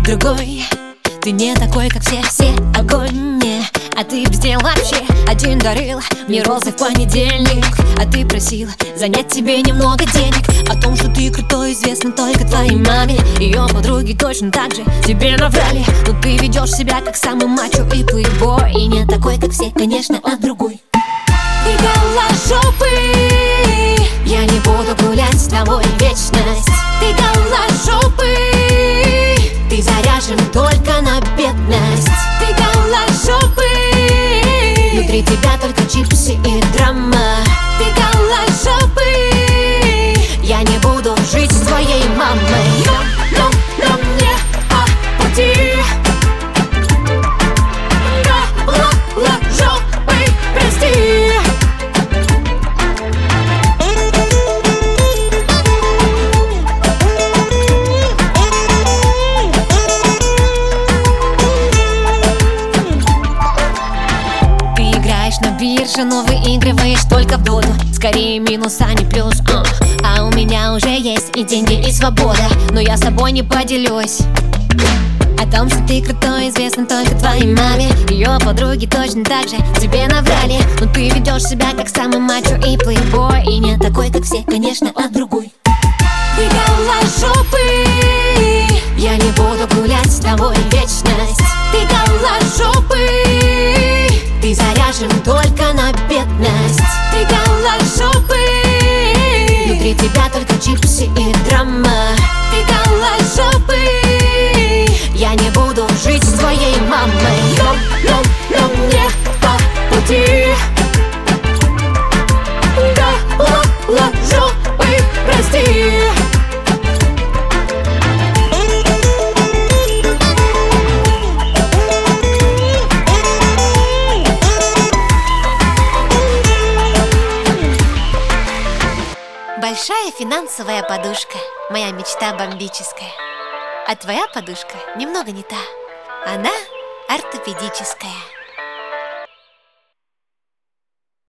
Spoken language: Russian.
другой. Ты не такой, как все огонь, не. А ты без дел вообще. Один дарил мне розы в понедельник, а ты просила занять тебе немного денег. О том, что ты крутой, известно только твоей маме. Ее подруги точно так же тебе наврали. Но ты ведешь себя как самый мачо и плейбой. И не такой, как все, конечно, а другой. Ты голожопый, я не буду гулять с тобой вечность. Ты голожопый, ты заряжен только на бедность. Ты голожопый, внутри тебя только чипсы и драма. Ты голожопый, я не буду жить с твоей мамой. Но мне по пути. Голожопый, прости. На бирже, но выигрываешь только в долю. Скорее минус, а не плюс. А у меня уже есть и деньги, и свобода, но я с тобой не поделюсь. О том, что ты крутой, известно только твоей маме. Ее подруги точно так же тебе наврали. Но ты ведешь себя как самый мачо и плейбой. И не такой, как все, конечно, а другой. Ты голожопый, я не буду гулять с тобой вечность. Ты голожопый, ты заряжен только на бедность. Ты голожопый, внутри тебя только чипсы и драма. Ты голожопый, я не буду жить с твоей мамой. Но мне по пути. Голожопый, прости. Большая финансовая подушка, моя мечта бомбическая. А твоя подушка немного не та, она ортопедическая.